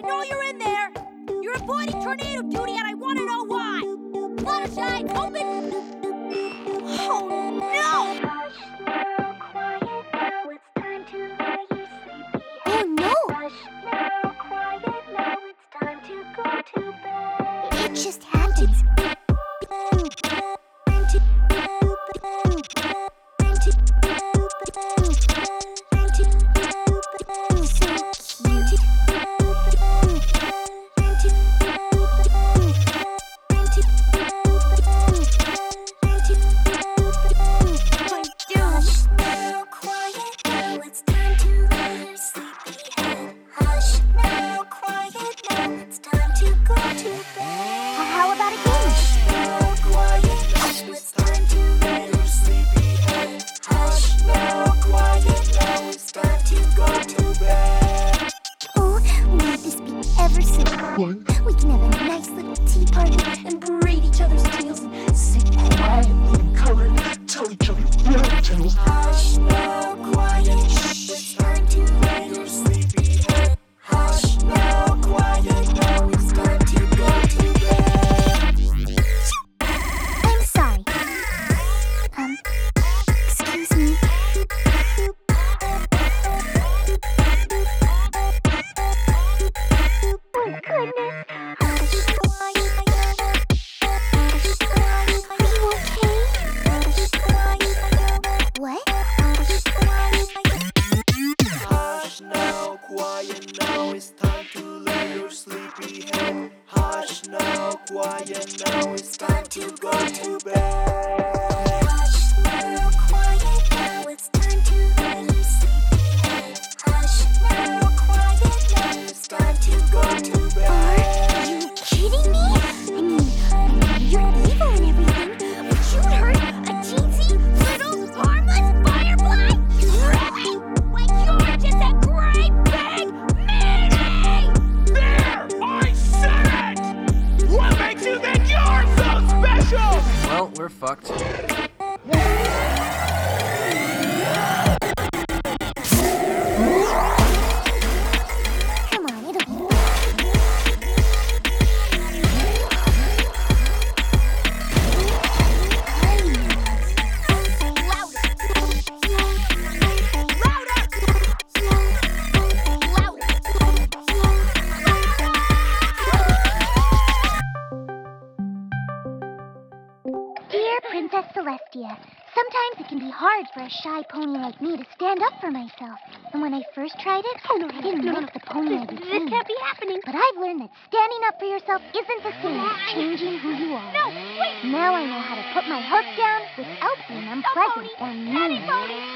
know you're in there. You're avoiding tornado duty, and I want to know why. Fluttershy, open. Oh, no! Hush now, quiet now, it's time to lay you sleepy. Oh, no! Hush now, quiet now, it's time to go to bed. It just happened. How about a game? Oh, won't this be ever so fun? We can have a nice little tea party and braid each other's tails and sit quietly and color and tell each other fairy tales. Hush now, quiet. It's time to lay your sleepy head. Hush now, quiet now. It's time to go to bed. I'm sorry. Excuse me. Oh, goodness. Are you okay? What? Hush now, quiet now, it's time to lay your sleepy head. Hush now, quiet now, it's time to go to bed. Hush now, quiet now. It's time to lay your sleepy head. Hush now, quiet now. It's time to go to bed. Are you kidding me? I mean, you're evil and everything, but you'd hurt a teensy little harmless firefly? Really? When you're just a great big meanie! There! I said it! What makes you think you're so special? Well, we're fucked. Come on, it'll be Dear Princess Celestia, sometimes it can be hard for a shy pony like me to stand up for myself. And when I first tried it, I didn't like the pony I became. This can't be happening. But I've learned that standing up for yourself isn't the same as changing who you are. No, wait. Now I know how to put my hook down without being unpleasant or mean. Pony.